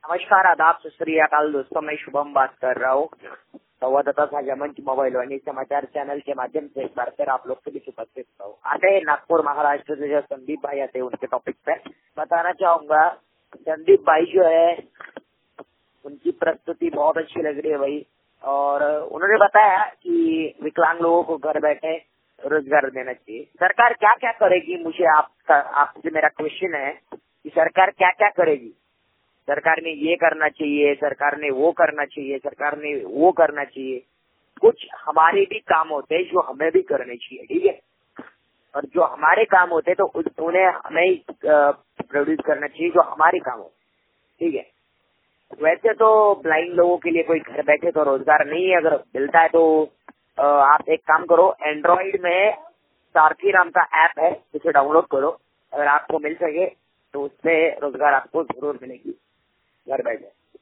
नमस्कार, आदाब, सत श्री अकाल दोस्तों। मैं शुभम बात कर रहा हूँ संवाददाता साझा मंच मोबाइल वाहिनी समाचार चैनल के माध्यम से एक बार फिर आप लोग के बीच उपस्थित हूँ। आते हैं नागपुर महाराष्ट्र से जो संदीप भाई आते हैं उनके टॉपिक पे बताना चाहूंगा। संदीप भाई जो है उनकी प्रस्तुति बहुत अच्छी लग रही है भाई, और उन्होंने बताया कि विकलांग लोगों को घर बैठे रोजगार देना चाहिए। सरकार क्या क्या करेगी, मुझे आपसे मेरा क्वेश्चन है कि सरकार क्या क्या करेगी। सरकार ने ये करना चाहिए, सरकार ने वो करना चाहिए, सरकार ने वो करना चाहिए। कुछ हमारे भी काम होते हैं जो हमें भी करने चाहिए, ठीक है। और जो हमारे काम होते हैं तो उन्हें हमें प्रोड्यूस करना चाहिए जो हमारे काम हो, ठीक है। वैसे तो ब्लाइंड लोगों के लिए कोई घर बैठे तो रोजगार नहीं है, अगर मिलता है तो आप एक काम करो, एंड्रॉइड में सारथी नाम का ऐप है, उसे डाउनलोड करो। अगर आपको मिल सके तो उससे रोजगार आपको जरूर मिलेगी घर बैठे।